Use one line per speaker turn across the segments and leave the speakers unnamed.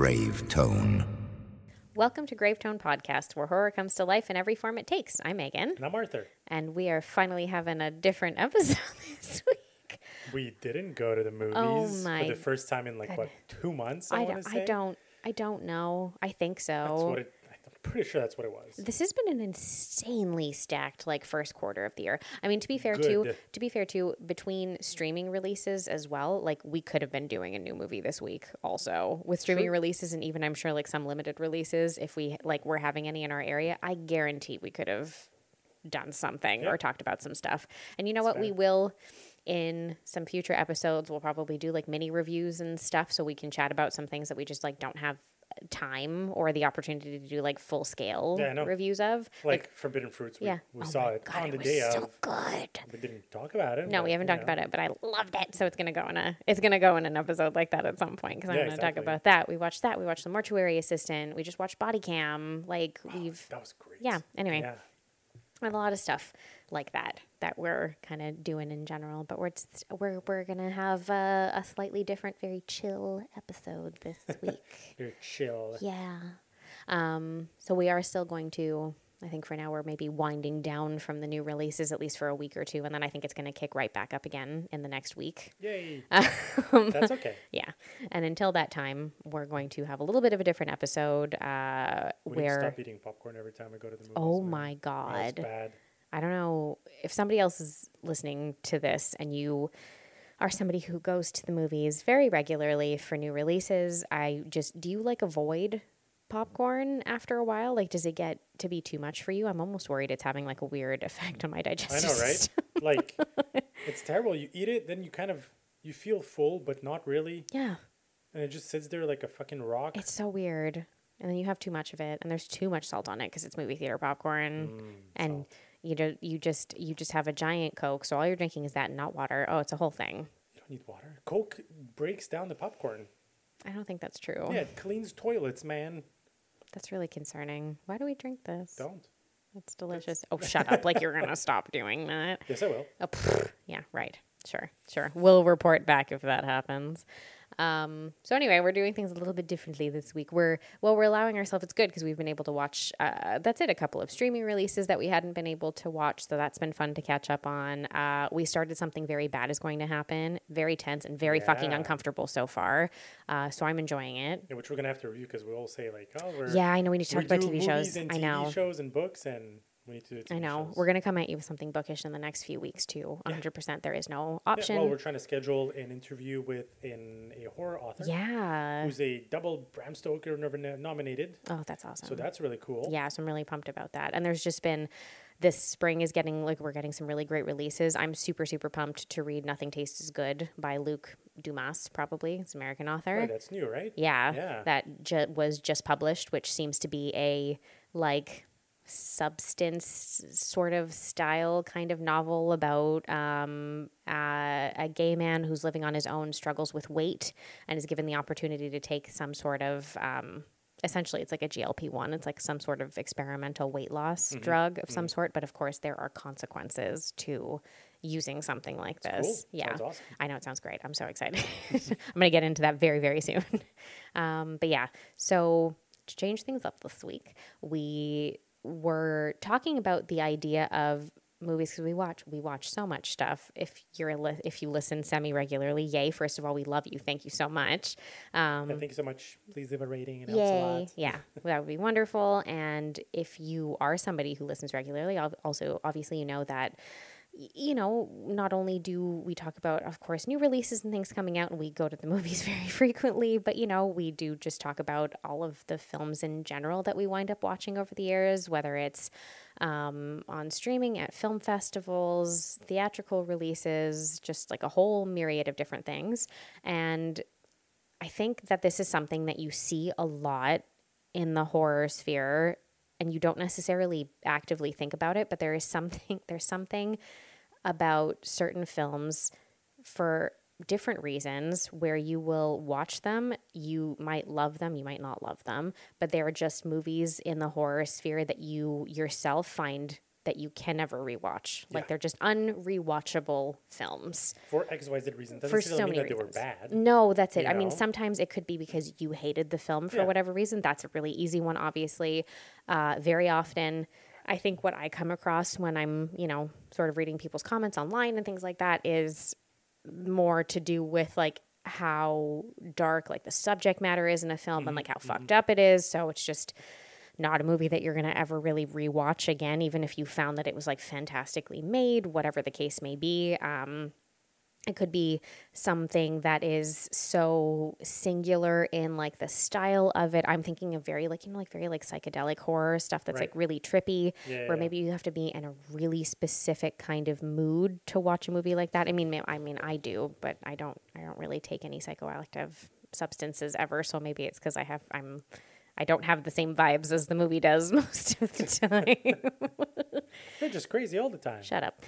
Grave Tone.
Welcome to Grave Tone Podcast, where horror comes to life in every form it takes. I'm Megan.
And I'm Arthur.
And we are finally having a different episode this week.
We didn't go to the movies for the first time in 2 months, I want to say?
I don't know. I think so.
I'm pretty sure that's what it was.
This has been an insanely stacked first quarter of the year. I mean, to be fair too, between streaming releases as well, we could have been doing a new movie this week also with streaming releases, and even I'm sure some limited releases if we were having any in our area. I guarantee we could have done something or talked about some stuff. And you know what? We will in some future episodes. We'll probably do mini reviews and stuff so we can chat about some things that we just don't have time or the opportunity to do full scale reviews of,
Forbidden Fruits. We
oh
saw it
God,
on the
it was
day
so
of.
good.
We didn't talk about it.
No, we haven't talked about it, but I loved it. So it's gonna go in an episode like that at some point because I'm gonna talk about that. We watched that. We watched The Mortuary Assistant. We just watched Body Cam.
That was great.
Yeah. Anyway. Yeah. We have a lot of stuff like that we're kind of doing in general, but we're gonna have a slightly different, very chill episode this week.
Very chill.
Yeah. So we are still going to, I think for now we're maybe winding down from the new releases at least for a week or two, and then I think it's going to kick right back up again in the next week.
Yay. That's okay.
Yeah. And until that time, we're going to have a little bit of a different episode
we need to stop eating popcorn every time we go to the movies.
Oh my God.
That's bad.
I don't know if somebody else is listening to this and you are somebody who goes to the movies very regularly for new releases. Do you avoid popcorn after a while? Does it get to be too much for you? I'm almost worried it's having a weird effect on my digestive system.
I know, right? It's terrible. You eat it, then you feel full, but not really.
Yeah.
And it just sits there like a fucking rock.
It's so weird. And then you have too much of it, and there's too much salt on it because it's movie theater popcorn. And salt. You just have a giant Coke, so all you're drinking is that and not water. Oh, it's a whole thing.
You don't need water. Coke breaks down the popcorn.
I don't think that's true.
Yeah, it cleans toilets, man.
That's really concerning. Why do we drink this?
Don't.
It's delicious. Oh, shut up. You're going to stop doing that.
Yes, I will.
Oh, yeah, right. Sure. We'll report back if that happens. So anyway, we're doing things a little bit differently this week. We're allowing ourselves, it's good because we've been able to watch, a couple of streaming releases that we hadn't been able to watch. So that's been fun to catch up on. We started Something Very Bad Is Going to Happen. Very tense and very fucking uncomfortable so far. So I'm enjoying it.
Yeah, which we're going to have to review because we all say
I know we need to talk about TV shows.
And
I know.
TV shows and books and we need to do
I know.
shows.
We're going to come at you with something bookish in the next few weeks too. 100%. There is no option.
Yeah, well, we're trying to schedule an interview with a horror author.
Yeah.
Who's a double Bram Stoker nominated.
Oh, that's awesome.
So that's really cool.
Yeah, so I'm really pumped about that. And there's just been, this spring is getting, we're getting some really great releases. I'm super, super pumped to read Nothing Tastes as Good by Luc Dumas, probably. It's an American author.
Right, that's new, right?
Yeah. That was just published, which seems to be a, substance sort of style kind of novel about a gay man who's living on his own, struggles with weight, and is given the opportunity to take some sort of essentially it's like a GLP-1. It's some sort of experimental weight loss drug of some sort, but of course there are consequences to using something like this.
Cool.
Yeah.
Sounds awesome.
I know, it sounds great. I'm so excited. I'm going to get into that very, very soon. But yeah, so to change things up this week, we were talking about the idea of movies because we watch so much stuff. If you listen semi regularly, yay! First of all, we love you. Thank you so much.
Thank you so much. Please leave a rating. It helps a lot.
Yeah, that would be wonderful. And if you are somebody who listens regularly, also obviously you know that. Not only do we talk about, of course, new releases and things coming out, and we go to the movies very frequently, but, we do just talk about all of the films in general that we wind up watching over the years, whether it's on streaming, at film festivals, theatrical releases, just a whole myriad of different things. And I think that this is something that you see a lot in the horror sphere, and you don't necessarily actively think about it, but there's something about certain films for different reasons where you will watch them, you might love them, you might not love them, but they're just movies in the horror sphere that you yourself find that you can never rewatch. Like
Yeah.
they're just unrewatchable films
For XYZ reason. Doesn't
for
necessarily
so
mean
many
that
reasons.
they were bad.
No, that's it.
you
I mean,
know?
sometimes it could be because you hated the film for
Yeah.
whatever reason. That's a really easy one, obviously. Very often, I think what I come across when I'm, sort of reading people's comments online and things like that is more to do with like how dark like the subject matter is in a film and like how fucked up it is. So it's just not a movie that you're going to ever really rewatch again, even if you found that it was like fantastically made, whatever the case may be. It could be something that is so singular in like the style of it. I'm thinking of very like, very like psychedelic horror stuff that's
Right.
like really trippy,
Yeah,
where
yeah.
maybe you have to be in a really specific kind of mood to watch a movie like that. I mean, I do, but I don't really take any psychoactive substances ever. So maybe it's because I don't have the same vibes as the movie does most of the time.
They're just crazy all the time.
Shut up.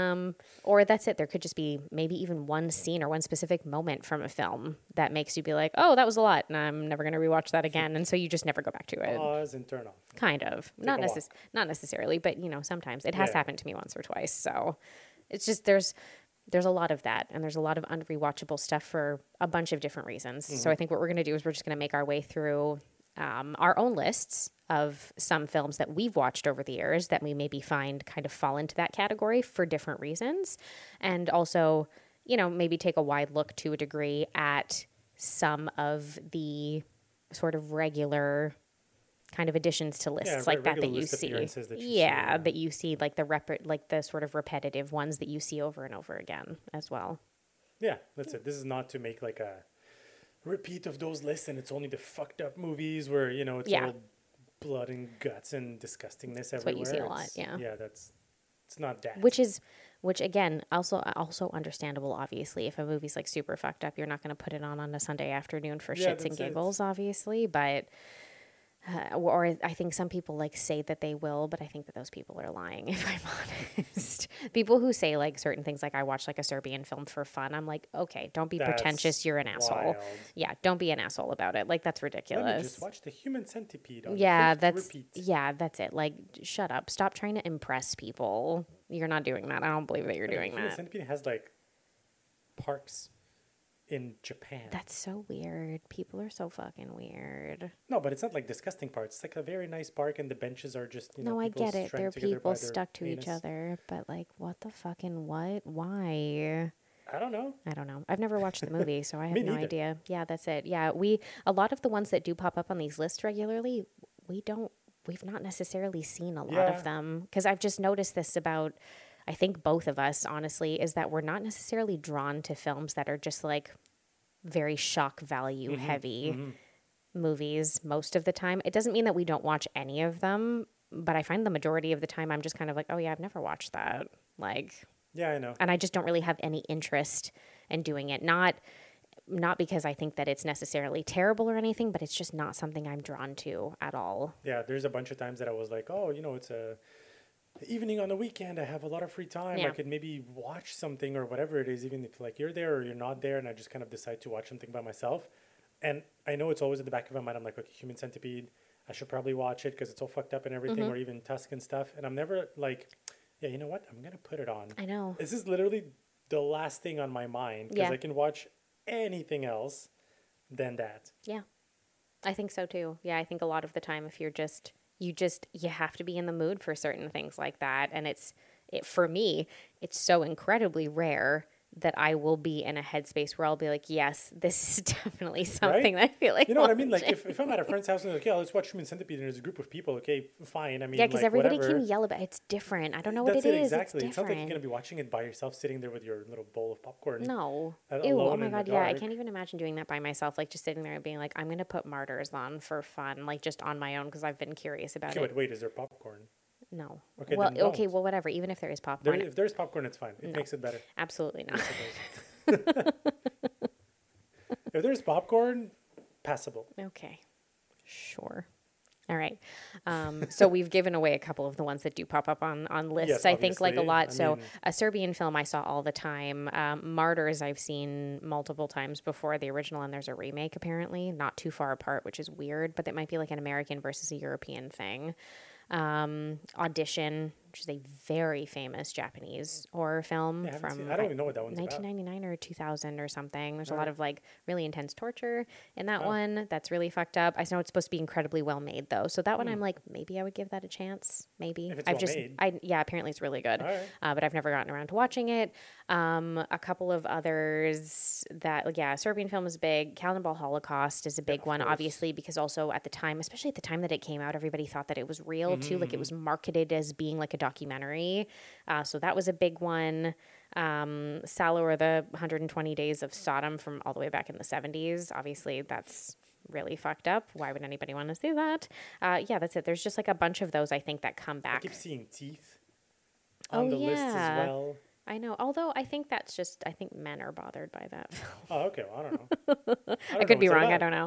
Or that's it. There could just be maybe even one scene or one specific moment from a film that makes you be like, oh, that was a lot, and I'm never going to rewatch that again. And so you just never go back to it.
Pause and turn off.
Kind of.
a walk.
Not necessarily, but sometimes it has
Yeah.
happened to me once or twice. So it's just there's a lot of that, and there's a lot of unrewatchable stuff for a bunch of different reasons. So I think what we're going to do is we're just going to make our way through our own lists of some films that we've watched over the years that we maybe find kind of fall into that category for different reasons. And also, maybe take a wide look to a degree at some of the sort of regular kind of additions to lists
Yeah,
like that
regular
you
list
see.
appearances that you see,
Yeah,
yeah.
that you see like the sort of repetitive ones that you see over and over again as well.
Yeah, that's it. This is not to make like a repeat of those lists and it's only the fucked up movies where, it's
Yeah.
all blood and guts and disgustingness
what
everywhere.
you see a lot,
It's-
yeah.
Yeah, it's not that.
Which again, also understandable. Obviously, if a movie's like super fucked up, you're not going to put it on a Sunday afternoon for
Yeah,
shits and
that's it.
giggles, obviously. But or I think some people like say that they will, but I think that those people are lying. If I'm honest, people who say like certain things, like I watch like a Serbian film for fun. I'm like, okay, don't be
That's
pretentious. You're an asshole.
wild.
Yeah, don't be an asshole about it. Like that's ridiculous.
Let me just watch the Human Centipede on
Yeah,
the fifth repeat.
that's it. Like, shut up. Stop trying to impress people. You're not doing that. I don't believe that you're doing
Human
that.
Centipede has like parks in Japan.
That's so weird. People are so fucking weird.
No, but it's not like disgusting parts. It's like a very nice park and the benches are just,
No, I
people
get it.
strung
They're
together by
people
their
stuck to each
anus.
other, but like, what the fucking what? Why?
I don't know.
I don't know. I've never watched the movie, so I have
Me
no
neither.
idea. Yeah, that's it. Yeah, a lot of the ones that do pop up on these lists regularly, we've not necessarily seen a lot
Yeah.
of them, because I've just noticed this about, I think both of us, honestly, is that we're not necessarily drawn to films that are just like very shock value heavy movies most of the time. It doesn't mean that we don't watch any of them, but I find the majority of the time I'm just kind of like, oh yeah, I've never watched that. Like,
Yeah, I know.
and I just don't really have any interest in doing it. Not because I think that it's necessarily terrible or anything, but it's just not something I'm drawn to at all.
Yeah, there's a bunch of times that I was like, oh, it's a evening on the weekend. I have a lot of free time.
Yeah.
I could maybe watch something or whatever it is, even if like you're there or you're not there, and I just kind of decide to watch something by myself. And I know it's always at the back of my mind. I'm like, okay, Human Centipede. I should probably watch it because it's all fucked up and everything, or even Tusk and stuff. And I'm never like, yeah, you know what? I'm gonna put it on.
I know.
This is literally the last thing on my mind because
Yeah.
I can watch anything else than that.
Yeah. I think so too. Yeah, I think a lot of the time if you have to be in the mood for certain things like that, and for me, it's so incredibly rare that I will be in a headspace where I'll be like, yes, this is definitely something that I feel like
You know what I mean? Like
watching.
if I'm at a friend's house and they're like, yeah, let's watch Human Centipede and there's a group of people, okay, fine. I mean,
Yeah, because
like,
everybody
whatever.
can yell about it. It's different. I don't know what
That's
it is.
exactly.
It's
not like you're
different.
gonna be watching it by yourself, sitting there with your little bowl of popcorn.
No. Ew, oh
alone
my
in the
God, yeah. I
dark.
can't even imagine doing that by myself, like just sitting there and being like, I'm going to put Martyrs on for fun, like just on my own because I've been curious about
Okay,
it.
but wait, is there popcorn?
No.
Okay,
well,
then
okay,
don't.
well, whatever. Even if there is
There,
popcorn,
if there's popcorn, it's fine. It makes it better.
absolutely not.
If there's popcorn, passable.
Okay. Sure. All right. So we've given away a couple of the ones that do pop up on lists.
Yes,
I think like a
obviously.
lot.
I
So
mean-
a Serbian film I saw all the time. Martyrs I've seen multiple times before the original, and there's a remake apparently, not too far apart, which is weird, but that might be like an American versus a European thing. Audition, which is a very famous Japanese horror film
Yeah, I haven't seen.
from
I don't even know what that one's about.
1999 or 2000 or something. There's a lot
Alright.
of like really intense torture in that
Oh.
one. That's really fucked up. I know it's supposed to be incredibly well made though. So that one I'm
Hmm.
like, maybe I would give that a chance. Maybe.
If it's
I've
well
just
made.
yeah, apparently it's really good.
All right.
But I've never gotten around to watching it. A couple of others that like, yeah, Serbian film is big. Cannibal Holocaust is a big
of
one,
course.
obviously, because also at the time, especially at the time that it came out, everybody thought that it was real too. Like it
Mm-hmm.
was marketed as being like a documentary. So that was a big one. Salo or the 120 Days of Sodom from all the way back in the 70s. Obviously, that's really fucked up. Why would anybody want to see that? Yeah, that's it. There's just like a bunch of those I think that come
I
back.
keep seeing teeth
Oh,
on the list as
yeah.
well.
I know. Although I think that's just, I think men are bothered by that.
Oh, okay. Well, I don't know.
I could be wrong. I
About.
don't know.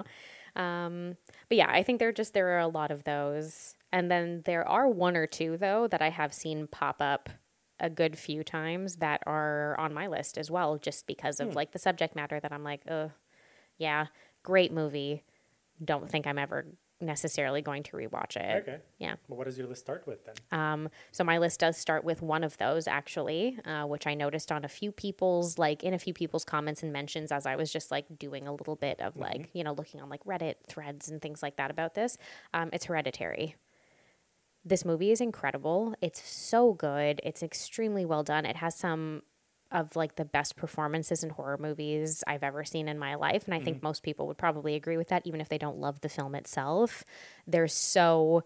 But yeah, I think there are a lot of those. And then there are one or two, though, that I have seen pop up a good few times that are on my list as well, just because of like the subject matter that I'm like, yeah, great movie. Don't think I'm ever necessarily going to rewatch it.
Okay.
Yeah.
Well, what does your list start with then?
So my list does start with one of those actually, which I noticed on a few people's comments and mentions as I was just like doing a little bit of like, looking on like Reddit threads and things like that about this. It's Hereditary. This movie is incredible. It's so good. It's extremely well done. It has some of like the best performances in horror movies I've ever seen in my life. And I think most people would probably agree with that, even if they don't love the film itself. There's so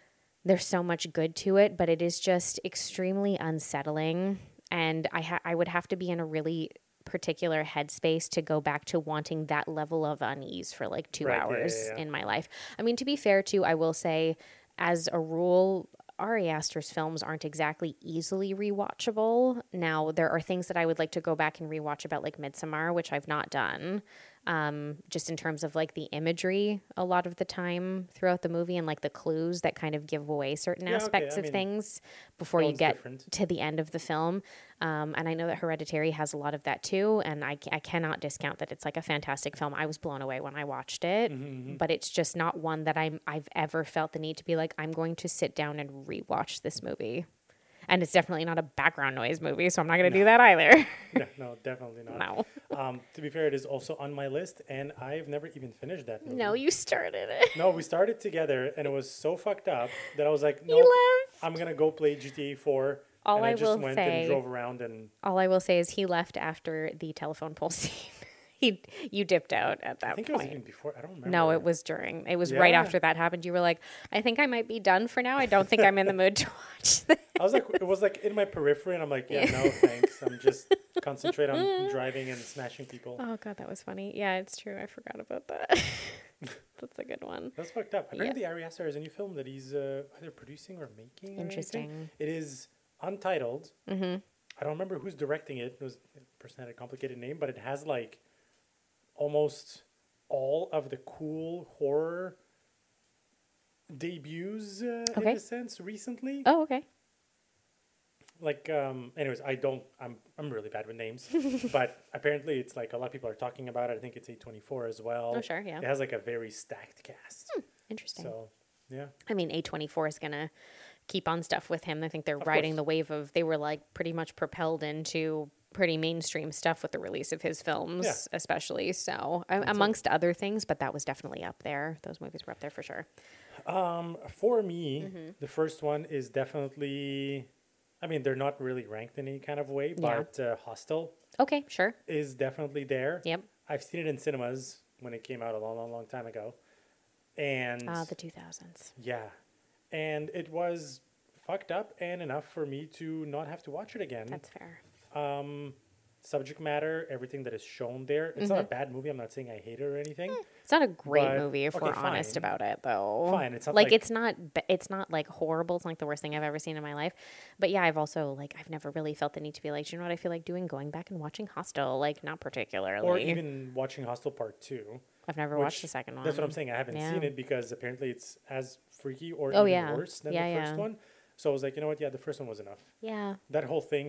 much good to it, but it is just extremely unsettling. And I would have to be in a really particular headspace to go back to wanting that level of unease for like 2
Right, yeah,
hours
yeah, yeah.
in my life. I mean, to be fair too, I will say, as a rule, Ari Aster's films aren't exactly easily rewatchable. Now, there are things that I would like to go back and rewatch about like Midsommar, which I've not done. Just in terms of like the imagery a lot of the time throughout the movie and like the clues that kind of give away certain
Yeah, okay,
aspects
I
of
mean,
things before
that
you
one's
get
different.
to the end of the film. And I know that Hereditary has a lot of that too. And I cannot discount that it's like a fantastic film. I was blown away when I watched it, but it's just not one that I've ever felt the need to be like, I'm going to sit down and rewatch this movie. And it's definitely not a background noise movie, so I'm not going to do that either.
No, definitely not.
No.
To be fair, it is also on my list, and I've never even finished that movie.
No, you started it.
No, we started together, and it was so fucked up that I was like, no,
left.
I'm going to go play GTA 4.
All
and I
I
just
will
went
say-
and drove around and
All I will say is he left after the telephone pole scene. You dipped out at that
I think it was
point.
even before. I don't remember.
No, it was during. It was right
Yeah.
after that happened. You were like, I think I might be done for now. I don't think I'm in the mood to watch this.
I was like, it was like in my periphery, and I'm like, yeah, no, thanks. I'm just concentrate on driving and smashing people.
Oh god, that was funny. Yeah, it's true. I forgot about that. That's a good one.
That's fucked up. Apparently, Ari Aster has a new film that he's either producing or making. Or
Interesting.
anything. It is untitled.
Mm-hmm.
I don't remember who's directing it. It was the person had a complicated name, but it has like almost all of the cool horror debuts in
Okay.
a sense recently.
Oh, okay.
Like anyways, I'm really bad with names, but apparently it's like a lot of people are talking about it. I think it's A24 as well.
Oh, sure, yeah.
It has like a very stacked cast.
Interesting.
So yeah.
I mean, A24 is gonna keep on stuff with him. I think they're
Of
riding
course.
the wave of. They were like pretty much propelled into pretty mainstream stuff with the release of his films,
Yeah.
especially. So amongst other things, but that was definitely up there. Those movies were up there for sure.
For me,
Mm-hmm.
the first one is definitely. I mean, they're not really ranked in any kind of way,
Yeah.
but Hostel
Okay, sure.
is definitely there.
Yep.
I've seen it in cinemas when it came out a long, long, long time ago, and
The 2000s.
yeah, and it was fucked up and enough for me to not have to watch it again.
That's fair.
Subject matter, everything that is shown there. It's not a bad movie. I'm not saying I hate it or anything.
It's not a great
But-
movie if
okay,
we're honest
fine.
about it, though.
Fine, it's not
like
like-
it's not like horrible. It's not like the worst thing I've ever seen in my life. But yeah, I've never really felt the need to be like, do you know what I feel like doing? Going back and watching Hostel, like not particularly.
Or even watching Hostel Part 2.
I've never
which-
watched the second one.
That's what I'm saying. I haven't
Yeah.
seen it because apparently it's as freaky or
Oh,
even
yeah.
worse than
Yeah,
the first
yeah.
one. So I was like, you know what? Yeah, the first one was enough.
Yeah.
That whole thing with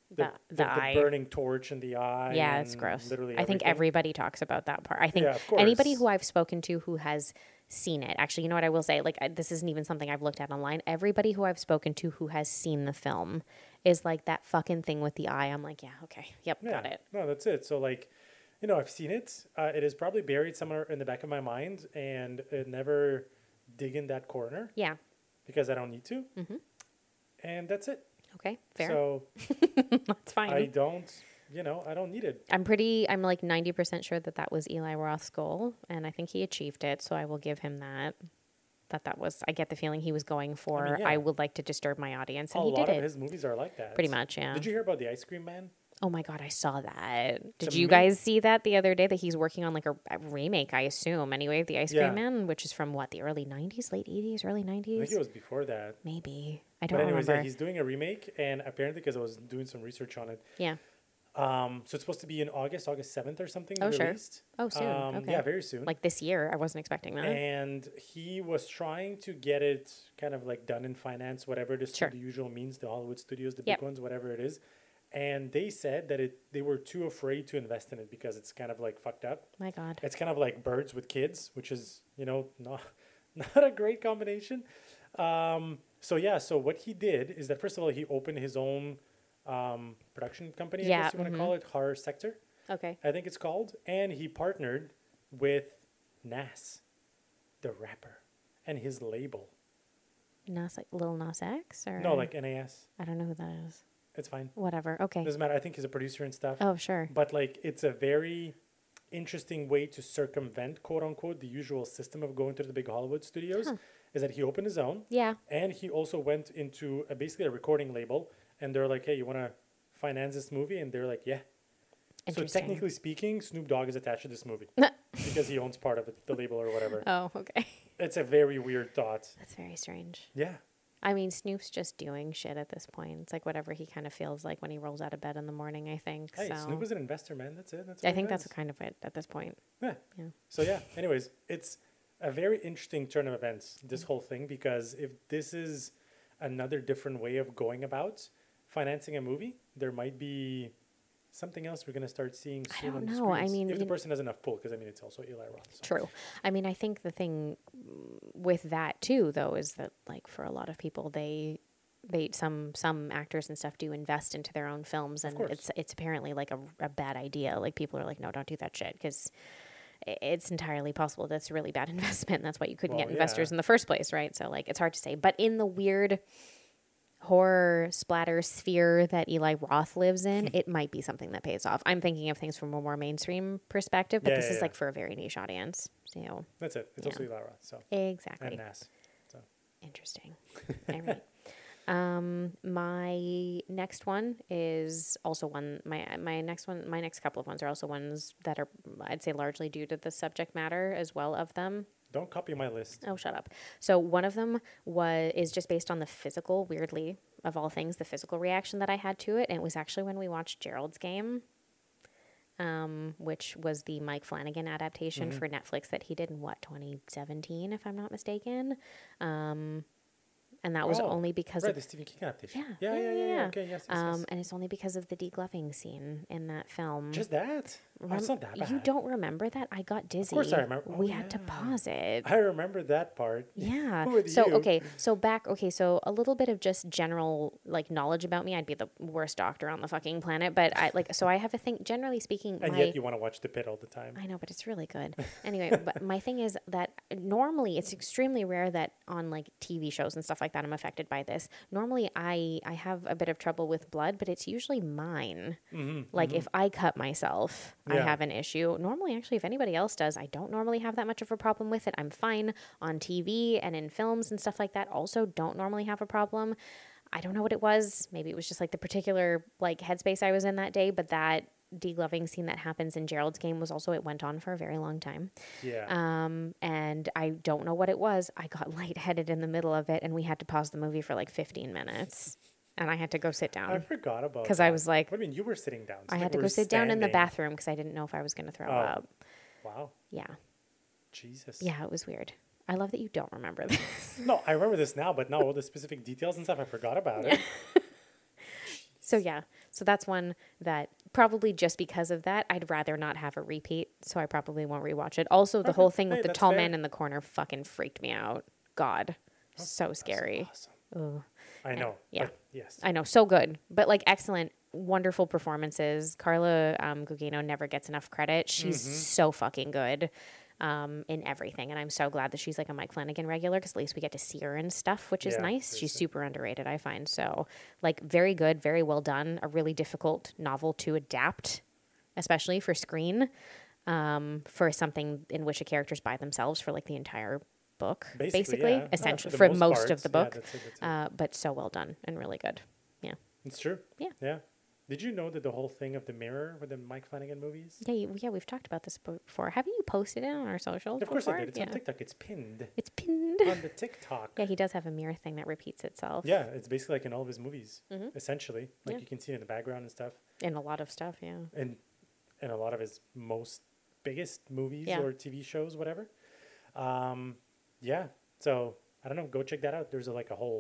The eye.
burning torch in the eye.
Yeah, it's
and
gross.
Literally
I think
everything.
everybody talks about that part. I think
Yeah, of course.
anybody who I've spoken to who has seen it, actually, you know what I will say? Like, this isn't even something I've looked at online. Everybody who I've spoken to who has seen the film is like that fucking thing with the eye. I'm like, yeah, okay. Yep,
Yeah,
got it.
no, that's it. So like, I've seen it. It is probably buried somewhere in the back of my mind, and it never dig in that corner
Yeah.
because I don't need to.
Mm-hmm.
And that's it.
Okay, fair.
So
That's fine.
I don't, I don't need it.
I'm like 90% sure that was Eli Roth's goal, and I think he achieved it, so I will give him that. That was, I get the feeling he was going for,
yeah.
I would like to disturb my audience,
A
and he
lot
did
of
it.
his movies are like that.
Pretty much, yeah.
Did you hear about the Ice Cream Man?
Oh my God, I saw that. Did
To
you
me-
guys see that the other day that he's working on like a remake, I assume, anyway, of The Ice
Yeah.
Cream Man, which is from what, the early 90s, late 80s, early
I think
90s?
it was before that.
Maybe. I don't
But anyways,
remember.
yeah, he's doing a remake, and apparently, because I was doing some research on it,
Yeah.
so it's supposed to be in August 7th or something.
Oh, sure.
released.
Oh, soon. Okay.
Yeah, very soon.
Like this year. I wasn't expecting that.
And he was trying to get it kind of like done in finance, whatever it is,
Sure.
through the usual means, the Hollywood studios, the
Yep.
big ones, whatever it is. And they said that they were too afraid to invest in it because it's kind of like fucked up.
My God.
It's kind of like Birds with Kids, which is, not not a great combination. So what he did is that, first of all, he opened his own production company, I
Yeah,
guess you want to call it, Horror Sector,
Okay.
I think it's called. And he partnered with Nas, the rapper, and his label.
Lil Nas X? Or?
No, like NAS.
I don't know who that is.
It's fine.
Whatever. Okay.
Doesn't matter. I think he's a producer and stuff.
Oh, sure.
But like, it's a very interesting way to circumvent, quote unquote, the usual system of going to the big Hollywood studios. Is that he opened his own,
Yeah.
and he also went into basically a recording label, and they're like, hey, you want to finance this movie? And they're like, yeah. So
Interesting.
technically speaking, Snoop Dogg is attached to this movie because he owns part of it, the label or whatever.
Oh, okay.
It's a very weird thought.
That's very strange.
Yeah.
I mean, Snoop's just doing shit at this point. It's like whatever he kind of feels like when he rolls out of bed in the morning, I think.
Hey,
so
Snoop is an investor, man. That's it. That's
I
what
think
he
that's
does.
kind of it at this point.
Yeah.
Yeah.
So yeah, anyways, it's a very interesting turn of events, this whole thing, because if this is another different way of going about financing a movie, there might be something else we're going to start seeing soon
don't
on the
know. I
screens.
mean,
if the
you-
person has enough pull, because I mean, it's also Eli Roth. So.
True. I mean, I think the thing with that too, though, is that like for a lot of people, they some actors and stuff do invest into their own films, and
course.
it's apparently like a bad idea. Like people are like, no, don't do that shit because it's entirely possible that's a really bad investment. That's why you couldn't
Well,
get investors
yeah.
in the first place, right? So like it's hard to say. But in the weird horror splatter sphere that Eli Roth lives in, it might be something that pays off. I'm thinking of things from a more mainstream perspective, but
Yeah,
this
yeah,
is
yeah.
like for a very niche audience. So
That's it. It's also Eli Roth. So
exactly.
and Nas. So
Interesting. All right. My next one is also one. My next couple of ones are also ones that are, I'd say, largely due to the subject matter as well of them.
don't copy my list.
Oh, shut up. So one of them is just based on the physical, weirdly, of all things, the physical reaction that I had to it. And it was actually when we watched Gerald's Game, which was the Mike Flanagan adaptation for Netflix that he did in 2017, if I'm not mistaken. And that was
Oh,
only because
right,
of
the Stephen King adaptation.
Yeah,
Yeah. Okay, yes.
and it's only because of the degloving scene in that film.
Just that? Oh, it's not that bad.
You don't remember that? I got dizzy.
course I remember.
We
Oh,
had to
yeah.
pause it.
I remember that part.
Yeah.
With
So
you.
so a little bit of just general like knowledge about me. I'd be the worst doctor on the fucking planet, but I have a thing. Generally speaking,
And yet you want to watch The Pit all the time.
I know, but it's really good. Anyway, but my thing is that normally it's extremely rare that on like TV shows and stuff like that I'm affected by this. Normally I have a bit of trouble with blood, but it's usually mine. Like if I cut myself, I
Yeah.
have an issue. Normally, actually, if anybody else does, I don't normally have that much of a problem with it. I'm fine on TV and in films and stuff like that. Also, don't normally have a problem. I don't know what it was. Maybe it was just like the particular like headspace I was in that day, but that degloving scene that happens in Gerald's Game was also, it went on for a very long time.
Yeah.
And I don't know what it was. I got lightheaded in the middle of it and we had to pause the movie for like 15 minutes and I had to go sit
I
down.
forgot about that.
'Cause I was like-
What do you mean? You were sitting down. It's
I
like
had to
we
go
were
sit down in the
standing.
bathroom because I didn't know if I was going to throw up.
Wow.
Yeah.
Jesus.
Yeah, it was weird. I love that you don't remember this.
No, I remember this now, but no, all the specific details and stuff, I forgot about it.
So that's one that probably just because of that, I'd rather not have a repeat. So I probably won't rewatch it. Also, the whole thing with
Hey,
the
that's
tall
fair.
man in the corner fucking freaked me out. God, so scary.
Awesome.
Ugh.
I know.
Yeah.
But yes.
I know, so good, but like excellent, wonderful performances. Carla Gugino never gets enough credit. She's so fucking good in everything, and I'm so glad that she's like a Mike Flanagan regular because at least we get to see her and stuff, which is
Yeah,
nice. She's
seriously.
super underrated, I find. So, like, very good, very well done. A really difficult novel to adapt, especially for screen, for something in which the characters by themselves for like the entire book, basically,
yeah.
essentially
the
for most
part,
of the
yeah,
book.
that's it.
But so well done and really good. Yeah.
It's true.
Yeah.
Yeah. Did you know that the whole thing of the mirror with the Mike Flanagan movies?
Yeah, yeah, we've talked about this before. Have you posted it on our socials?
Of course I
before?
did. It's
yeah.
on TikTok. It's pinned
It's pinned.
on the TikTok.
Yeah, he does have a mirror thing that repeats itself.
Yeah, it's basically like in all of his movies, essentially. Like
Yeah.
you can see it in the background and stuff,
In a lot of stuff, yeah.
and in a lot of his most biggest movies
Yeah.
or TV shows, whatever. Yeah. So I don't know. Go check that out. There's like a whole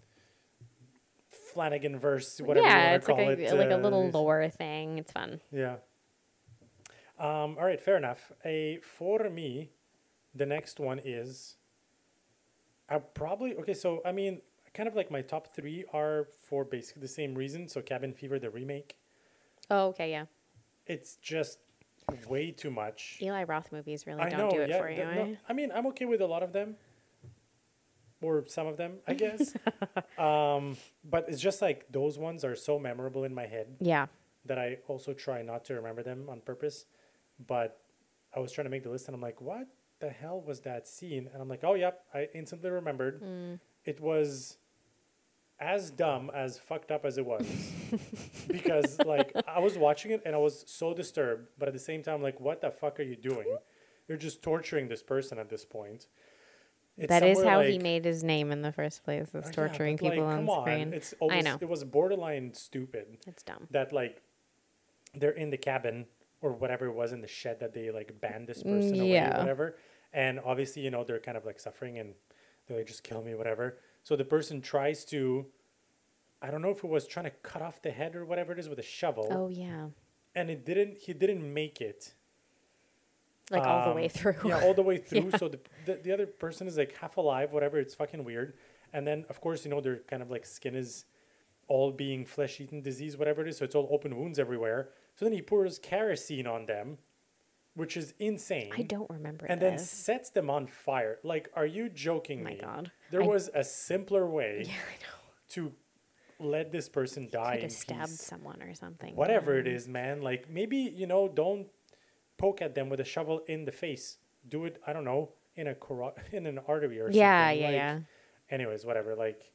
Flanagan verse, whatever you
Yeah,
want
it's
to call
like
it.
like a little lore thing. It's fun.
Yeah. All right, fair enough. For me, the next one is. I probably okay. So I mean, kind of like my top three are for basically the same reason. So Cabin Fever, the remake,
Oh, okay, yeah.
it's just way too much.
Eli Roth movies really
I
don't
know.
do it
Yeah.
for you.
No, I mean, I'm okay with a lot of them, or some of them, I guess. But it's just like those ones are so memorable in my head
Yeah.
that I also try not to remember them on purpose. But I was trying to make the list and I'm like, what the hell was that scene? And I'm like, oh, yep, I instantly remembered. It was as dumb, as fucked up as it was. Because, like, I was watching it and I was so disturbed. But at the same time, like, what the fuck are you doing? You're just torturing this person at this point. It's
That is
somewhere
how he
like-
made his name in the first place, is
Yeah,
torturing
but, like,
people
come
on screen.
It's almost,
know.
It was borderline stupid
It's dumb.
that like they're in the cabin or whatever it was in the shed that they like banned this person away
yeah.
or whatever. And obviously, you know, they're kind of like suffering and they're like, just kill me, whatever. So the person tries to, I don't know if it was trying to cut off the head or whatever it is with a shovel.
Oh, yeah.
And he didn't make it.
Like all the way through.
Yeah, all the way through.
Yeah.
So the other person is like half alive, whatever. It's fucking weird. And then, of course, you know, their kind of like skin is all being flesh-eaten disease, whatever it is. So it's all open wounds everywhere. So then he pours kerosene on them, which is insane.
I don't remember
And
this.
then sets them on fire. Like, are you joking
My
me?
God.
There
I-
was a simpler way
Yeah, I know.
to let this person die
Could
in
have stabbed
peace.
someone or something.
Whatever it is, man. Like, maybe, you know, don't poke at them with a shovel in the face. Do it, I don't know, in an artery or
Yeah,
something.
yeah,
Like,
yeah.
Anyways, whatever. Like,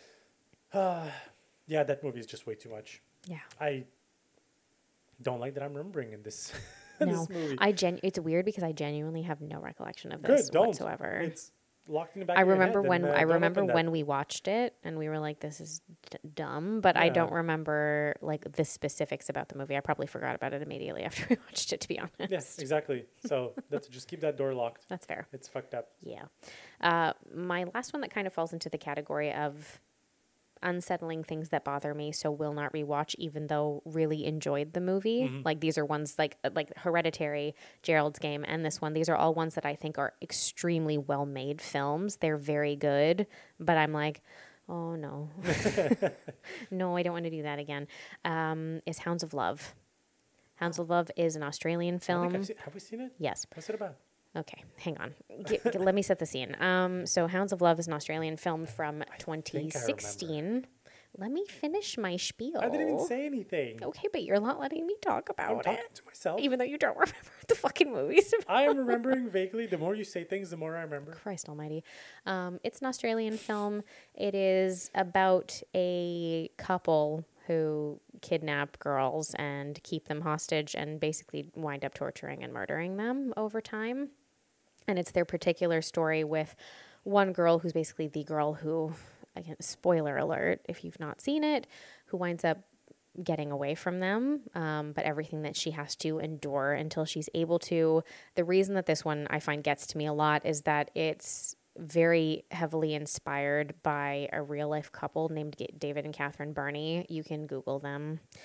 yeah, that movie is just way too much.
Yeah.
I don't like that I'm remembering in this,
No,
this movie.
it's weird because I genuinely have no recollection of
Good,
this
don't.
whatsoever.
It's locked in the back
I
of your
remember
head.
when
and,
I
don't
remember
open that.
when we watched it and we were like, "This is dumb," but I
Yeah.
don't remember like the specifics about the movie. I probably forgot about it immediately after we watched it. To be honest,
Yes, exactly. So that's just keep that door locked.
that's fair.
It's fucked up.
Yeah. My last one that kind of falls into the category of unsettling things that bother me, so will not rewatch, even though really enjoyed the movie. Like these are ones like Hereditary, Gerald's Game, and this one. These are all ones that I think are extremely well made films. They're very good, but I'm like, oh no, no, I don't want to do that again. Is Hounds of Love. Hounds of Love is an Australian
I think
film.
have we seen it?
Yes.
What's it about?
Okay, hang on. Let me set the scene. So Hounds of Love is an Australian film from 2016. Let me finish my spiel.
I didn't even say anything.
Okay, but you're not letting me talk
I'm
about
talking
it,
to myself.
even though you don't remember what the fucking movies about.
I am remembering vaguely. The more you say things, the more I remember.
Christ almighty. It's an Australian film. It is about a couple who kidnap girls and keep them hostage and basically wind up torturing and murdering them over time. And it's their particular story with one girl who's basically the girl who, again, spoiler alert, if you've not seen it, who winds up getting away from them, but everything that she has to endure until she's able to. The reason that this one I find gets to me a lot is that it's very heavily inspired by a real life couple named David and Catherine Burney. You can Google them.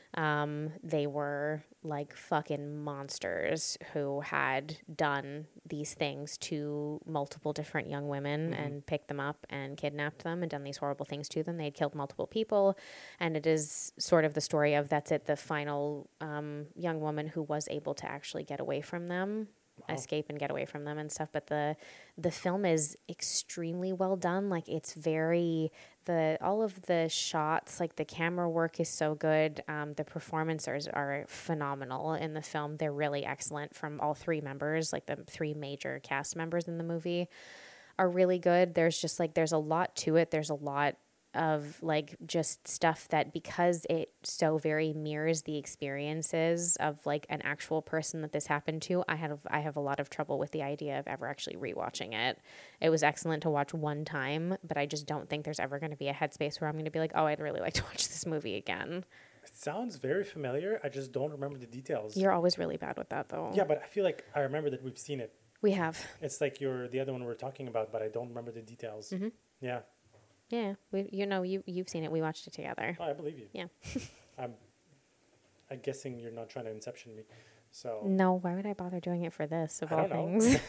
They were like fucking monsters who had done these things to multiple different young women and picked them up and kidnapped them and done these horrible things to them. They'd killed multiple people. And it is sort of the story of that's it, the final young woman who was able to actually get away from them. Escape and get away from them and stuff, but the film is extremely well done. Like it's very all of the shots, like the camera work is so good. The performances are phenomenal in the film. They're really excellent from all three members, like the three major cast members in the movie are really good. There's just like there's a lot to it. There's a lot of like just stuff that because it so very mirrors the experiences of like an actual person that this happened to, I have a lot of trouble with the idea of ever actually rewatching it. It was excellent to watch one time, but I just don't think there's ever going to be a headspace where I'm going to be like, oh, I'd really like to watch this movie again.
It sounds very familiar. I just don't remember the details.
You're always really bad with that though.
Yeah, but I feel like I remember that we've seen it.
We have.
It's like the other one we're talking about, but I don't remember the details. Yeah.
Yeah, you've seen it. We watched it together.
Oh, I believe you.
Yeah.
I'm guessing you're not trying to Inception me. So
No, why would I bother doing it for this of
I
all
don't know.
things?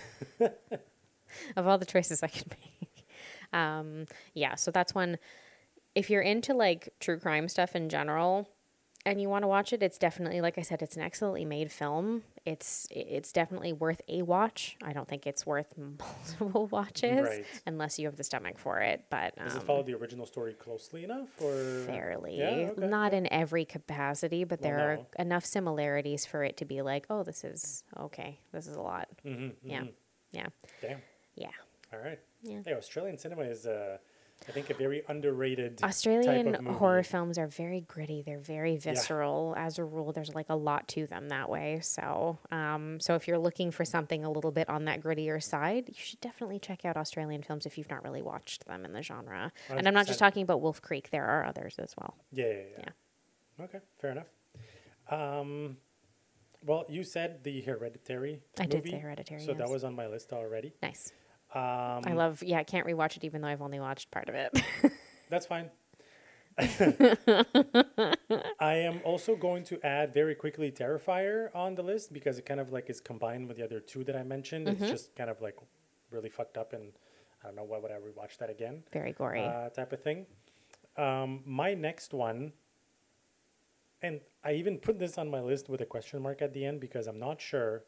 Of all the choices I could make. Yeah, so that's one. If you're into like true crime stuff in general and you want to watch it, it's definitely, like I said, it's an excellently made film. It's definitely worth a watch. I don't think it's worth multiple watches
Right.
unless you have the stomach for it. But
Does it follow the original story closely enough, or
fairly,
Yeah, okay.
not in every capacity, but there are
no.
enough similarities for it to be like, oh, this is okay. This is a lot. Yeah, yeah,
Damn.
yeah.
All right.
Yeah.
Hey, Australian cinema is, I think, a very underrated
Australian
type of movie.
horror films are very gritty. They're very visceral. As a rule, there's like a lot to them that way. So, so if you're looking for something a little bit on that grittier side, you should definitely check out Australian films if you've not really watched them in the genre. And I'm not just
100%.
talking about Wolf Creek. There are others as well.
Yeah. Okay, fair enough. Well, you said the Hereditary
I did say
movie,
Hereditary,
so that
yes.
was on my list already.
Nice.
Um,
I love. Yeah, I can't rewatch it even though I've only watched part of it.
That's fine. I am also going to add very quickly Terrifier on the list because it kind of like is combined with the other two that I mentioned. It's just kind of like really fucked up, and I don't know why would I rewatch that again,
Very gory.
type of thing. My next one, and I even put this on my list with a question mark at the end because I'm not sure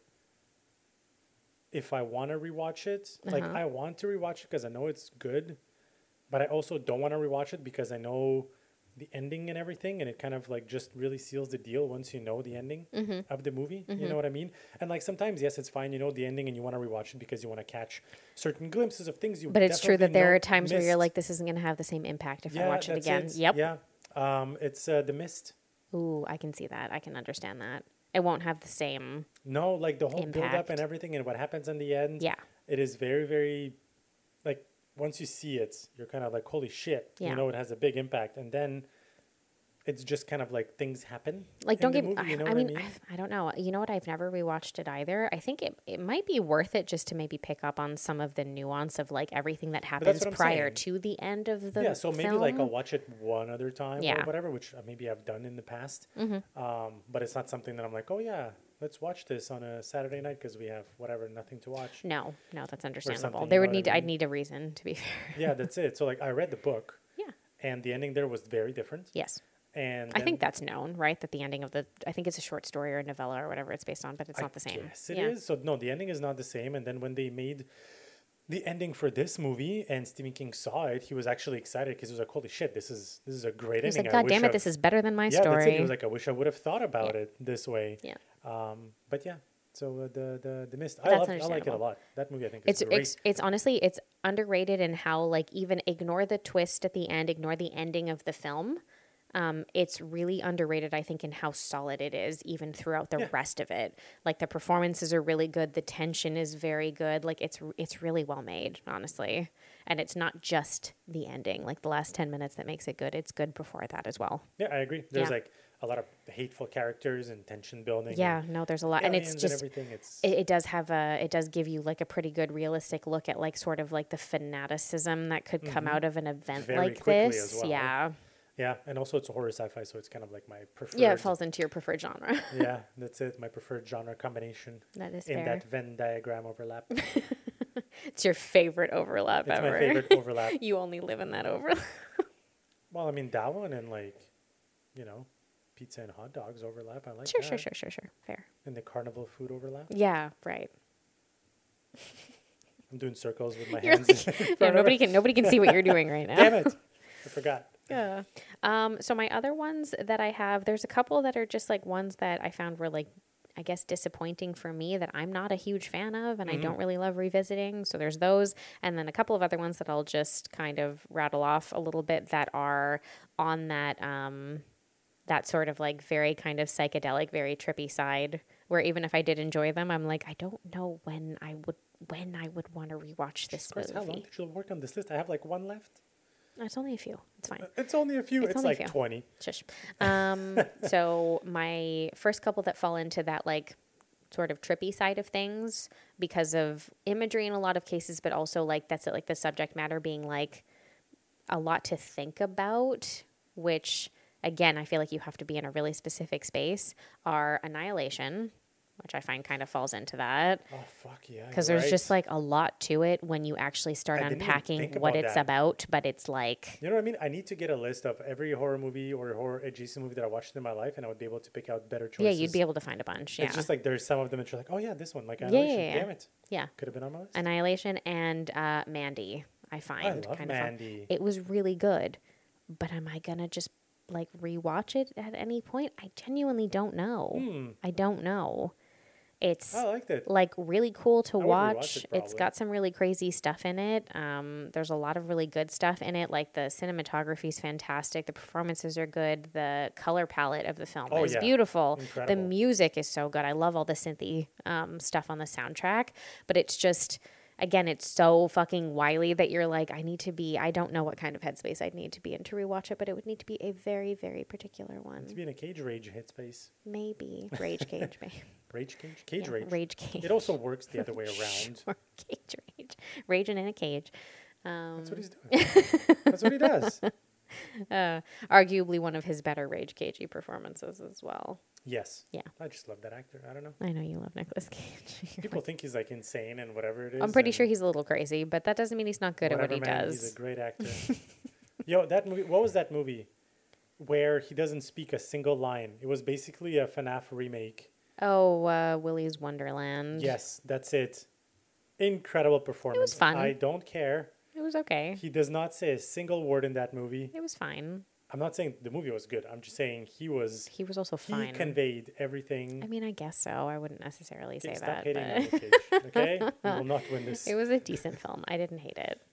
if I want to rewatch it. Like I want to rewatch it because I know it's good, but I also don't want to rewatch it because I know the ending and everything, and it kind of like just really seals the deal once you know the ending of the movie. You know what I mean? And like sometimes, yes, it's fine. You know the ending, and you want to rewatch it because you want to catch certain glimpses of things you.
But it's true that
definitely
there
know
are times where you're
missed.
like, this isn't going to have the same impact if I watch it
that's
again.
it.
Yep.
Yeah. It's The Mist.
Ooh, I can see that. I can understand that. It won't have the same.
No, like the whole build up
Impact.
and everything, and what happens in the end.
Yeah.
It is very, very, like once you see it, you're kind of like, holy shit.
Yeah.
You know, it has a big impact, and then it's just kind of like things happen.
Like,
in
don't
the
get.
movie, you know
I
what
mean, I don't know. You know what? I've never rewatched it either. I think it might be worth it just to maybe pick up on some of the nuance of like everything that happens
what I'm
prior
saying.
to the end of the
Yeah, so maybe like I'll
film.
watch it one other time
Yeah.
or whatever, which maybe I've done in the past. But it's not something that I'm like, oh yeah, let's watch this on a Saturday night because we have whatever, nothing to watch.
No, that's understandable.
something,
There
you
would
know what I
I'd
mean?
need a reason to be fair.
Yeah, that's it. So like I read the book,
Yeah.
and the ending there was very different.
Yes.
And
I
then
think that's known, right? That the ending of I think it's a short story or a novella or whatever it's based on, but it's not the same.
Yes, it is. So no, the ending is not the same. And then when they made the ending for this movie and Stephen King saw it, he was actually excited because he was like, "Holy shit, this is a great
He was
ending."
like,
I
God
wish
damn it,
I've-"
this is better than my
yeah, that's it. He
story.
was like, "I wish I would have thought about it this way."
Yeah.
But yeah. So the Mist,
That's
I like it a
understandable.
lot. That movie, I think, is
It's,
great.
it's honestly, it's underrated in how, like, even ignore the twist at the end, ignore the ending of the film. It's really underrated, I think, in how solid it is, even throughout the
Yeah.
rest of it. Like, the performances are really good. The tension is very good. Like, it's really well made, honestly. And it's not just the ending, like the last 10 minutes that makes it good. It's good before that as well.
Yeah, I agree. There's
Yeah.
like a lot of hateful characters and tension building.
Yeah, no, there's a lot. And it's
aliens
just,
everything. It's
it does have it does give you like a pretty good realistic look at like sort of like the fanaticism that could come out of an event
Very
like
quickly
this.
as well.
Yeah.
Yeah, and also it's a horror sci-fi, so it's kind of like my preferred.
Yeah, it falls into your preferred genre.
Yeah, that's it. My preferred genre combination
That is
in
fair.
that Venn diagram overlap.
It's your favorite overlap
It's
ever.
my favorite overlap.
You only live in that overlap.
Well, I mean that one and like, you know, pizza and hot dogs overlap. I like
Sure,
that.
sure. Fair.
And the carnival food overlap.
Yeah, right.
I'm doing circles with my
You're
hands.
like,
in
yeah,
front of
nobody can see what you're doing right now.
Damn it! I forgot.
Yeah. So my other ones that I have, there's a couple that are just like ones that I found were like, I guess, disappointing for me that I'm not a huge fan of and I don't really love revisiting. So there's those. And then a couple of other ones that I'll just kind of rattle off a little bit that are on that, that sort of like very kind of psychedelic, very trippy side where even if I did enjoy them, I'm like, I don't know when I would want to rewatch this
Christ, how long
movie.
did you work on this list? I have like one left.
It's only a few. It's fine.
It's only a few.
It's
It's
only a
like
few.
20.
Shush. So my first couple that fall into that like sort of trippy side of things because of imagery in a lot of cases, but also like that's it, like the subject matter being like a lot to think about, which again, I feel like you have to be in a really specific space, are Annihilation, which I find kind of falls into that.
Oh fuck yeah!
Because
you're
there's
right.
just like a lot to it when you actually start
I didn't even
unpacking
think
what
about
it's
that.
about, but it's like,
You know what I mean? I need to get a list of every horror movie or horror adjacent movie that I watched in my life, and I would be able to pick out better choices.
yeah, you'd be able to find a bunch. Yeah.
It's just like there's some of them that you're like, oh yeah, this one, like
Yeah,
Annihilation.
yeah, yeah.
Damn it,
Yeah.
could have been on my list.
Annihilation and Mandy, I find
love
kind of fun.
Mandy.
It was really good, but am I gonna just like rewatch it at any point? I genuinely don't know. I don't know. It's
I liked it.
like really cool to
would rewatch
watch.
it
It's
probably.
got some really crazy stuff in it. There's a lot of really good stuff in it. Like the cinematography is fantastic. The performances are good. The color palette of the film
Oh,
is
yeah.
beautiful. The
Incredible.
music is so good. I love all the synthy stuff on the soundtrack. But it's just, again, it's so fucking wily that you're like, I don't know what kind of headspace I'd need to be in to rewatch it, but it would need to be a very, very particular one.
To be in a cage rage headspace.
Maybe. Rage Cage, maybe.
Rage cage? Cage
Yeah,
rage.
Rage Cage.
It also works the other way around.
Or cage rage. Raging in a cage.
That's what he's doing. That's what he does.
Arguably one of his better Rage Cagey performances as well.
Yes.
Yeah.
I just love that actor. I don't know.
I know you love Nicolas Cage.
People think he's like insane and whatever it is.
I'm pretty
and
sure he's a little crazy, but that doesn't mean he's not good at what
whatever,
he
man,
does.
He's a great actor. Yo, that movie. What was that movie where he doesn't speak a single line? It was basically a FNAF remake.
Oh, Willy's Wonderland.
Yes, that's it. Incredible performance.
fun.
I don't care.
It was okay.
He does not say a single word in that movie.
It was fine.
I'm not saying the movie was good. I'm just saying he was.
He was also
He
fine.
conveyed everything.
I mean, I guess so. I wouldn't necessarily say
Stop
that.
hating
But
on Nick Cage, okay? You will not win this.
it was a decent film. I didn't hate it.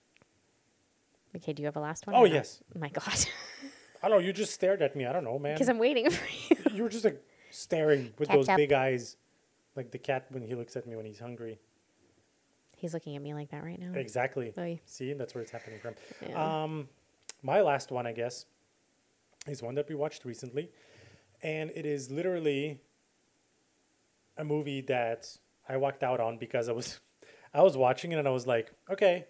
Okay, do you have a last one?
Oh,
or not?
yes.
My God.
I don't know. You just stared at me. I don't know, man.
Because I'm waiting for you.
You were just like staring with
Catch
those
up.
big eyes, like the cat when he looks at me when he's hungry.
He's looking at me like that right now.
Exactly.
Oy.
See, that's where it's happening from.
Yeah.
My last one, I guess, is one that we watched recently, and it is literally a movie that I walked out on because I was watching it and I was like, okay,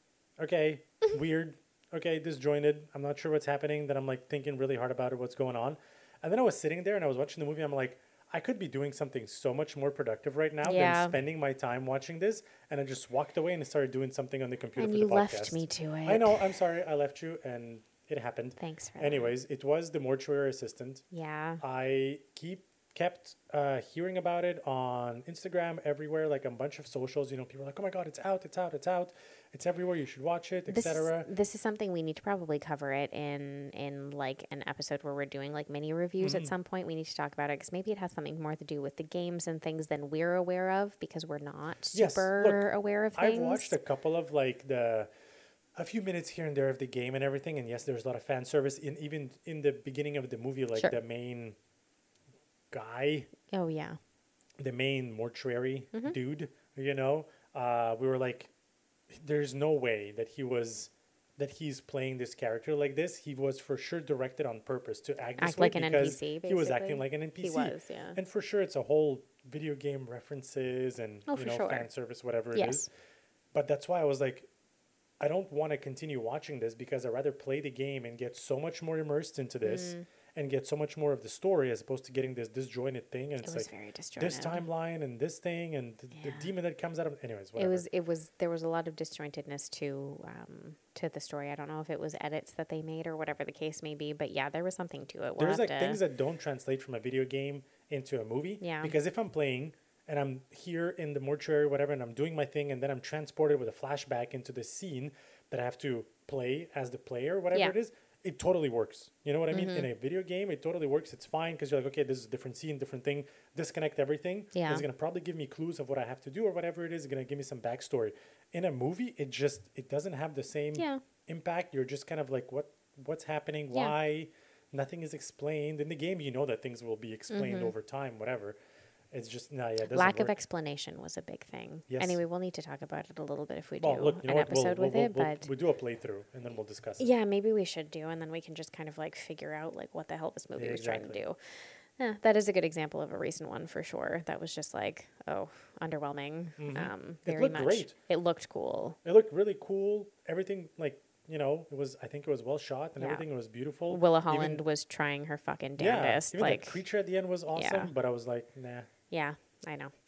weird, okay, disjointed. I'm not sure what's happening. Then I'm like thinking really hard about it, what's going on, and then I was sitting there and I was watching the movie. I'm like, I could be doing something so much more productive right now
Yeah.
than spending my time watching this. And I just walked away and started doing something on the computer
And
for
you
the podcast.
left me to it.
I know. I'm sorry. I left you, and it happened.
Thanks for that.
Anyways, it was The Mortuary Assistant.
Yeah.
I kept hearing about it on Instagram, everywhere, like a bunch of socials. You know, people are like, "Oh my God, it's out! It's out! It's out! It's everywhere! You should watch it, etc."
This is something we need to probably cover it in like an episode where we're doing like mini reviews
Mm-hmm.
at some point. We need to talk about it because maybe it has something more to do with the games and things than we're aware of because we're not
Yes,
super
look,
aware of things.
I've watched a couple of like a few minutes here and there of the game and everything, and yes, there's a lot of fan service even in the beginning of the movie, like
Sure.
the main guy,
Oh yeah.
the main mortuary
Mm-hmm.
dude, you know, we were like, there's no way that he's playing this character like this. He was for sure directed on purpose to act this
Act
way
like an
because
NPC,
he was
basically.
acting like an NPC.
He was, yeah.
And for sure, it's a whole video game references and
Oh, for sure.
fan service, whatever it
Yes.
is. But that's why I was like, I don't want to continue watching this because I'd rather play the game and get so much more immersed into this and get so much more of the story as opposed to getting this disjointed thing. And
It
it's
was
like
very
this
disjointed.
timeline and this thing and the
Yeah.
demon that comes out of, anyways,
It
whatever.
was there was a lot of disjointedness to the story. I don't know if it was edits that they made or whatever the case may be, but yeah, there was something to it. We'll
There's
have
like
to,
things that don't translate from a video game into a movie.
Yeah.
Because if I'm playing and I'm here in the mortuary, or whatever, and I'm doing my thing, and then I'm transported with a flashback into the scene that I have to play as the player, whatever
Yeah.
it is, it totally works. You know what I mean? In a video game, it totally works. It's fine because you're like, okay, this is a different scene, different thing. Disconnect everything.
Yeah.
It's gonna probably give me clues of what I have to do or whatever it is. It's gonna give me some backstory. In a movie, it doesn't have the same
Yeah.
impact. You're just kind of like, what's happening?
Yeah.
Why? Nothing is explained. In the game, you know that things will be explained over time, whatever. It's just, no, yeah, it doesn't
lack of
work.
explanation was a big thing.
Yes.
Anyway, we'll need to talk about it a little bit if we do
Well, look, you know
an
what?
episode with it, but
we'll do a playthrough and then we'll discuss it.
yeah, maybe we should do, and then we can just kind of like figure out like what the hell this movie
Yeah,
was trying to
exactly.
do. Yeah, that is a good example of a recent one for sure. That was just like, oh, underwhelming. Very
looked
much.
great.
It looked cool.
It looked really cool. Everything, like, you know, I think it was well shot and
Yeah.
everything was beautiful.
Willa Holland was trying her fucking damnedest.
Even
Like,
the creature at the end was awesome, but I was like, nah.
yeah, I know.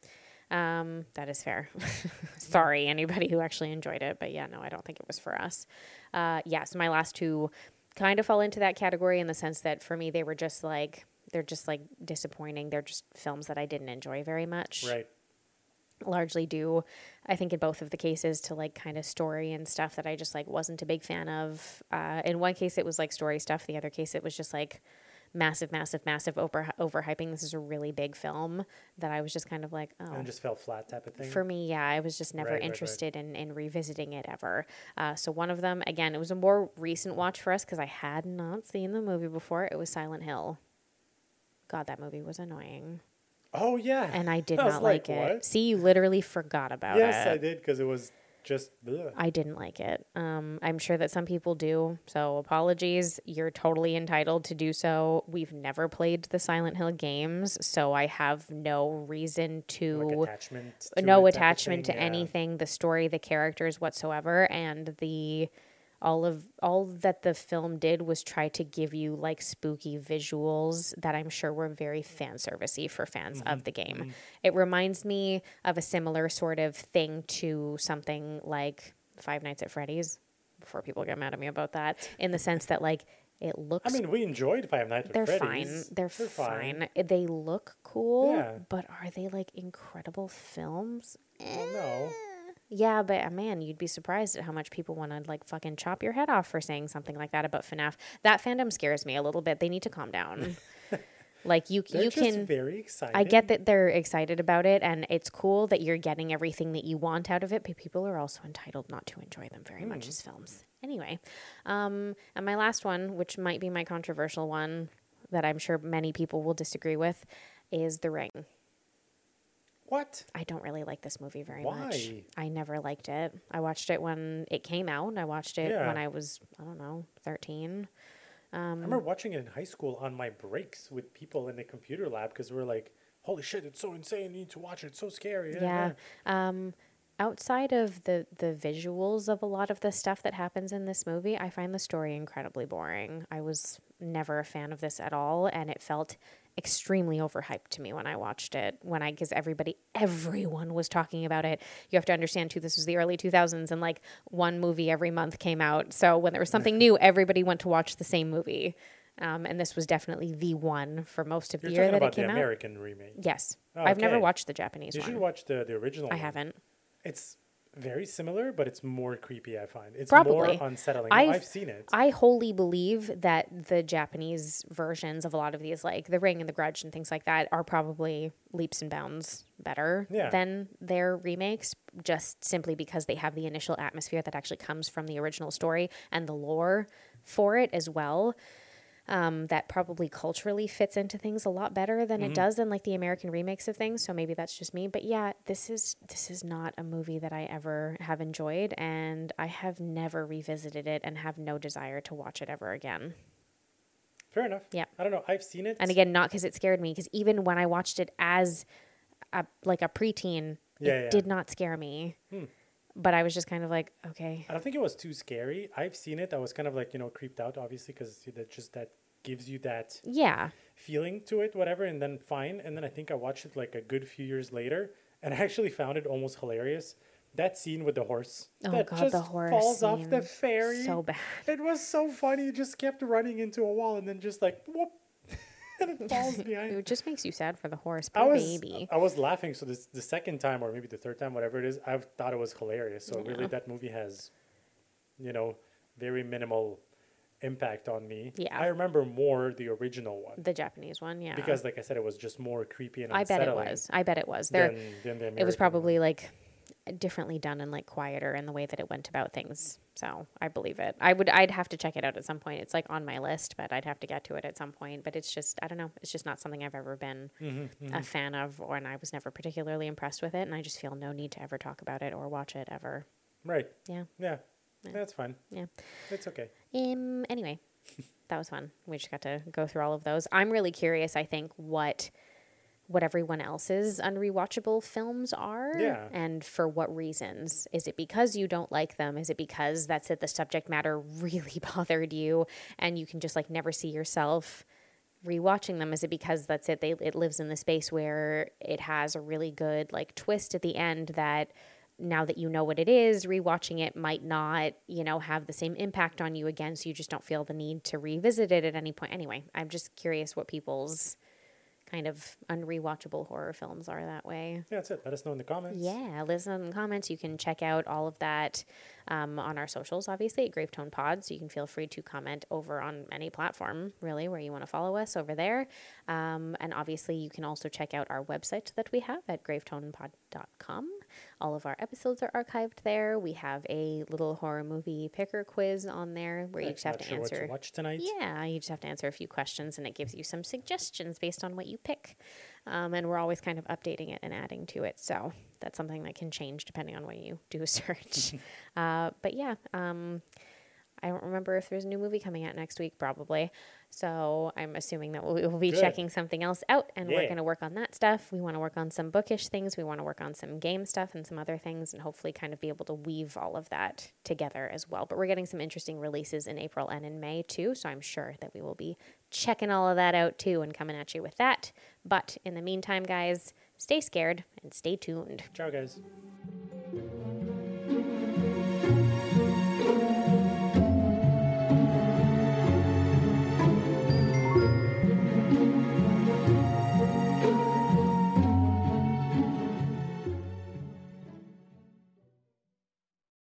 That is fair. Sorry, anybody who actually enjoyed it, but yeah, no, I don't think it was for us. Yeah, so my last two kind of fall into that category in the sense that for me, they're just like disappointing. They're just films that I didn't enjoy very much.
Right.
Largely due, I think, in both of the cases to like kind of story and stuff that I just like wasn't a big fan of. In one case, it was like story stuff. The other case, it was just like massive overhyping. This is a really big film that I was just kind of like, oh.
And it just fell flat type of thing.
For me, yeah, I was just never
Right.
interested in revisiting it ever. So one of them, again, it was a more recent watch for us because I had not seen the movie before. It was Silent Hill. God, that movie was annoying.
Oh, yeah.
And I did
I was
not like it.
what?
See, you literally forgot about
Yes,
it.
I did because it was just, ugh.
I didn't like it. I'm sure that some people do. So apologies. You're totally entitled to do so. We've never played the Silent Hill games, so I have no reason to
Like attachment. To
no
it type of
attachment
thing,
to
yeah.
anything, the story, the characters whatsoever, and all that the film did was try to give you like spooky visuals that I'm sure were very fan servicey for fans of the game. It reminds me of a similar sort of thing to something like Five Nights at Freddy's, before people get mad at me about that, in the sense that like it looks
I mean, we enjoyed Five Nights
they're
at
fine.
Freddy's.
They're fine. They look cool,
Yeah.
but are they like incredible films?
Well, no.
Yeah, but man, you'd be surprised at how much people want to like fucking chop your head off for saying something like that about FNAF. That fandom scares me a little bit. They need to calm down. Like you
They're just
can.
very excited.
I get that they're excited about it, and it's cool that you're getting everything that you want out of it. But people are also entitled not to enjoy them very much as films. Anyway, and my last one, which might be my controversial one, that I'm sure many people will disagree with, is The Ring.
What?
I don't really like this movie very
Why?
much. I never liked it. I watched it when it came out. I watched it
Yeah.
when I was, I don't know, 13.
I remember watching it in high school on my breaks with people in the computer lab because we were like, holy shit, it's so insane. You need to watch it. It's so scary.
Yeah. Outside of the visuals of a lot of the stuff that happens in this movie, I find the story incredibly boring. I was never a fan of this at all, and it felt extremely overhyped to me when I watched it. Because everyone was talking about it. You have to understand too, this was the early 2000s, and like one movie every month came out. So when there was something new, everybody went to watch the same movie. And this was definitely the one for most of the
You're
year
talking
that it
about the
came out.
American remake.
Yes,
Oh,
I've never
okay.
watched the Japanese
You
one.
should watch the original
I
one.
haven't.
It's very similar, but it's more creepy, I find. It's
Probably.
more unsettling. I've seen it.
I wholly believe that the Japanese versions of a lot of these, like The Ring and The Grudge and things like that, are probably leaps and bounds better
Yeah.
than their remakes, just simply because they have the initial atmosphere that actually comes from the original story and the lore for it as well. That probably culturally fits into things a lot better than it does in like the American remakes of things. So maybe that's just me. But yeah, this is not a movie that I ever have enjoyed, and I have never revisited it and have no desire to watch it ever again.
Fair enough.
Yeah.
I don't know. I've seen it.
And again, not because it scared me, because even when I watched it as a preteen,
Yeah,
it
yeah.
did not scare me. But I was just kind of like, okay.
I don't think it was too scary. I've seen it. I was kind of like, creeped out, obviously, because that gives you that
Yeah.
feeling to it, whatever, and then fine. And then I think I watched it like a good few years later, and I actually found it almost hilarious. That scene with the horse
Oh
that
God,
just
the horse
falls off the
scene.
ferry.
So bad.
It was so funny. It just kept running into a wall and then just like whoop, and it falls behind.
It just makes you sad for the horse.
I
Poor
was
baby.
I was laughing. So this the second time or maybe the third time, whatever it is, I thought it was hilarious. So really, that movie has, very minimal impact on me.
Yeah.
I remember more the original one
The Japanese one, yeah.
because, like I said, it was just more creepy and
I bet it
unsettling
was. I bet it was.
than the American
It was probably
one.
like differently done and like quieter in the way that it went about things. So I believe it. I'd have to check it out at some point. It's like on my list, but I'd have to get to it at some point. But it's just, I don't know. It's just not something I've ever been a fan of, and I was never particularly impressed with it. And I just feel no need to ever talk about it or watch it ever.
Right.
Yeah.
Yeah. That's fine.
Yeah.
It's okay.
Anyway, that was fun. We just got to go through all of those. I'm really curious, I think, what everyone else's unrewatchable films are,
Yeah.
and for what reasons. Is it because you don't like them? Is it because that's it, the subject matter really bothered you and you can just like never see yourself rewatching them? Is it because that's it, it lives in the space where it has a really good like twist at the end that now that you know what it is, rewatching it might not, have the same impact on you again, so you just don't feel the need to revisit it at any point. Anyway, I'm just curious what people's kind of unrewatchable horror films are that way.
Yeah, that's it. Let us know in the comments.
Yeah, listen in the comments. You can check out all of that on our socials, obviously, at Gravetone Pod. So you can feel free to comment over on any platform, really, where you want to follow us over there. And obviously, you can also check out our website that we have at gravetonepod.com. All of our episodes are archived there. We have a little horror movie picker quiz on there where you just have to
What
answer.
to watch tonight.
Yeah, you just have to answer a few questions and it gives you some suggestions based on what you pick. And we're always kind of updating it and adding to it. So that's something that can change depending on when you do a search. But yeah, I don't remember if there's a new movie coming out next week, probably. So I'm assuming that we will be
Good.
checking something else out, and we're
Yeah.
going to work on that stuff. We want to work on some bookish things. We want to work on some game stuff and some other things, and hopefully kind of be able to weave all of that together as well. But we're getting some interesting releases in April and in May, too. So I'm sure that we will be checking all of that out, too, and coming at you with that. But in the meantime, guys, stay scared and stay tuned.
Ciao, guys.